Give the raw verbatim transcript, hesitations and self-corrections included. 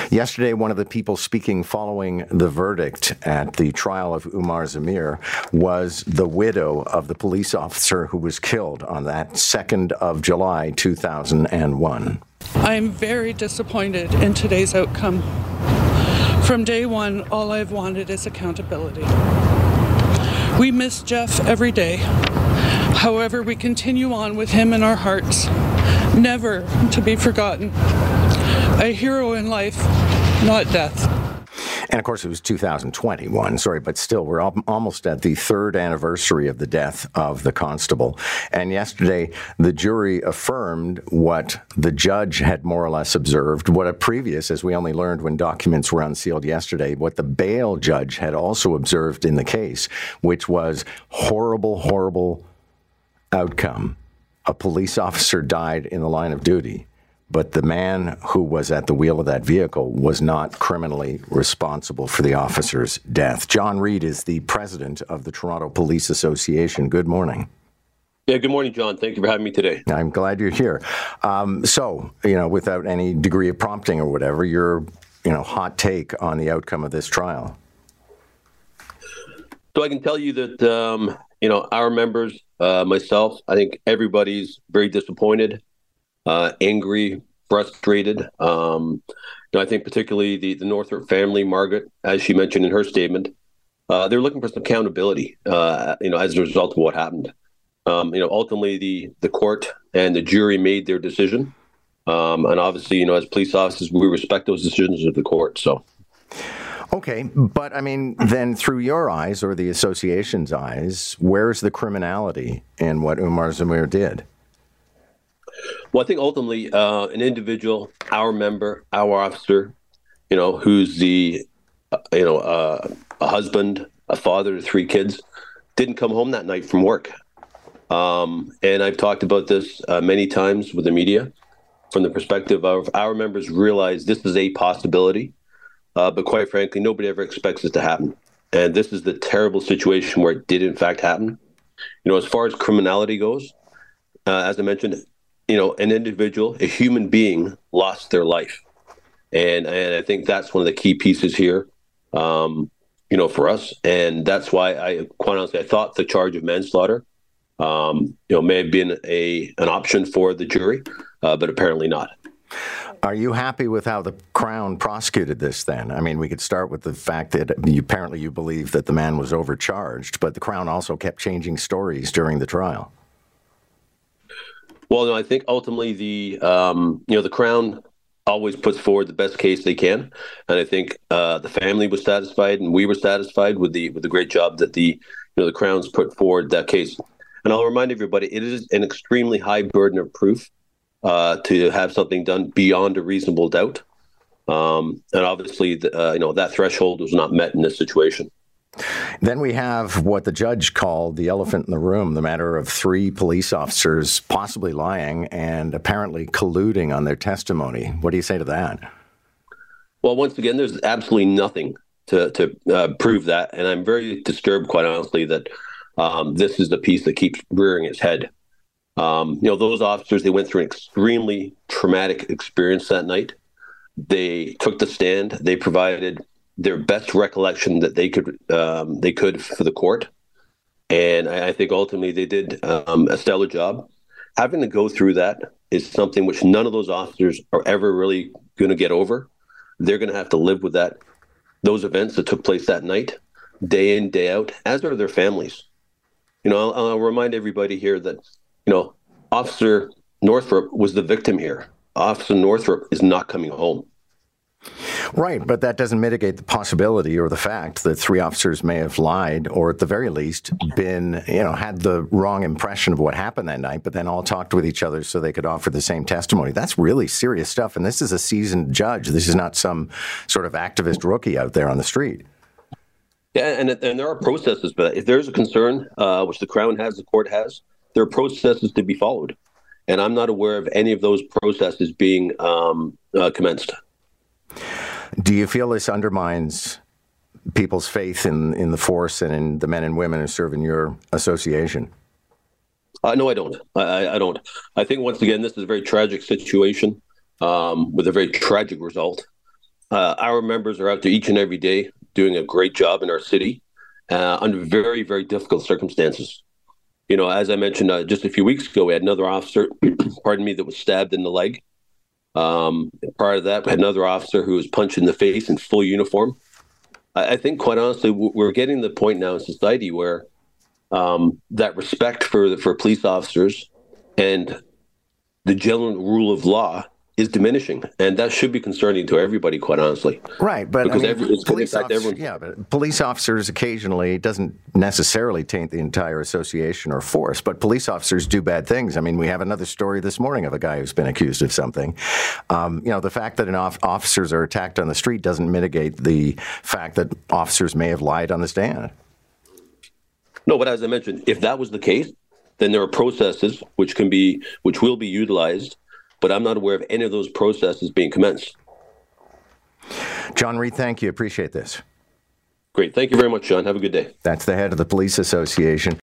Yesterday, one of the people speaking following the verdict at the trial of Umar Zamir was the widow of the police officer who was killed on that second of July, two thousand one. I'm very disappointed in today's outcome. From day one, all I've wanted is accountability. We miss Jeff every day. However, we continue on with him in our hearts, never to be forgotten. A hero in life, not death. And of course, it was two thousand twenty-one, sorry, but still, we're al- almost at the third anniversary of the death of the constable. And yesterday, the jury affirmed what the judge had more or less observed, what a previous, as we only learned when documents were unsealed yesterday, what the bail judge had also observed in the case, which was horrible, horrible outcome. A police officer died in the line of duty, but the man who was at the wheel of that vehicle was not criminally responsible for the officer's death. John Reid is the president of the Toronto Police Association. Good morning. Yeah, good morning, John. Thank you for having me today. I'm glad you're here. Um, so, you know, without any degree of prompting or whatever, your, you know, hot take on the outcome of this trial. So I can tell you that, um, you know, our members, uh, myself, I think everybody's very disappointed. Uh, angry, frustrated. Um, you know, I think particularly the, the Northrop family, Margaret, as she mentioned in her statement, uh, they're looking for some accountability, uh, you know, as a result of what happened. Um, you know, ultimately the, the court and the jury made their decision. Um, and obviously, you know, as police officers, we respect those decisions of the court. So. Okay, but I mean, then through your eyes or the association's eyes, where's the criminality in what Umar Zamir did? Well, I think ultimately uh, an individual, our member, our officer, you know, who's the, uh, you know, uh, a husband, a father to three kids, didn't come home that night from work. Um, and I've talked about this uh, many times with the media from the perspective of our members realize this is a possibility. Uh, but quite frankly, nobody ever expects this to happen. And this is the terrible situation where it did, in fact, happen. You know, as far as criminality goes, uh, as I mentioned, you know, an individual, a human being lost their life. And and I think that's one of the key pieces here, um, you know, for us. And that's why I, quite honestly, I thought the charge of manslaughter, um, you know, may have been a an option for the jury, uh, but apparently not. Are you happy with how the Crown prosecuted this then? I mean, we could start with the fact that you, apparently you believe that the man was overcharged, but the Crown also kept changing stories during the trial. Well, no, I think ultimately the um, you know the Crown always puts forward the best case they can, and I think uh, the family was satisfied, and we were satisfied with the with the great job that the you know the Crown's put forward that case. And I'll remind everybody, it is an extremely high burden of proof uh, to have something done beyond a reasonable doubt, um, and obviously, the, uh, you know that threshold was not met in this situation. Then we have what the judge called the elephant in the room, the matter of three police officers possibly lying and apparently colluding on their testimony. What do you say to that? Well, once again, there's absolutely nothing to, to uh, prove that. And I'm very disturbed, quite honestly, that um, this is the piece that keeps rearing its head. Um, you know, those officers, they went through an extremely traumatic experience that night. They took the stand. They provided their best recollection that they could um, they could for the court. And I, I think ultimately they did um, a stellar job. Having to go through that is something which none of those officers are ever really going to get over. They're going to have to live with that, those events that took place that night, day in, day out, as are their families. You know, I'll, I'll remind everybody here that, you know, Officer Northrop was the victim here. Officer Northrop is not coming home. Right, but that doesn't mitigate the possibility or the fact that three officers may have lied or at the very least been, you know, had the wrong impression of what happened that night, but then all talked with each other so they could offer the same testimony. That's really serious stuff. And this is a seasoned judge. This is not some sort of activist rookie out there on the street. Yeah, and, and there are processes, but if there's a concern, uh, which the Crown has, the court has, there are processes to be followed. And I'm not aware of any of those processes being um, uh, commenced. Do you feel this undermines people's faith in, in the force and in the men and women who serve in your association? Uh, no, I don't. I, I don't. I think, once again, this is a very tragic situation um, with a very tragic result. uh, our members are out there each and every day doing a great job in our city uh, under very, very difficult circumstances. You know, as I mentioned uh, just a few weeks ago, we had another officer, pardon me, that was stabbed in the leg. Um, prior to that, we had another officer who was punched in the face in full uniform. I, I think, quite honestly, we're getting to the point now in society where um, that respect for the, for police officers and the general rule of law is diminishing, and that should be concerning to everybody, quite honestly. Right, but because I mean, every, it's police, going to impact officer, yeah, but police officers occasionally doesn't necessarily taint the entire association or force, but police officers do bad things. I mean, we have another story this morning of a guy who's been accused of something. Um, you know, the fact that an off- officers are attacked on the street doesn't mitigate the fact that officers may have lied on the stand. No, but as I mentioned, if that was the case, then there are processes which can be, which will be utilized. But I'm not aware of any of those processes being commenced. John Reid, thank you. Appreciate this. Great. Thank you very much, John. Have a good day. That's the head of the Police Association.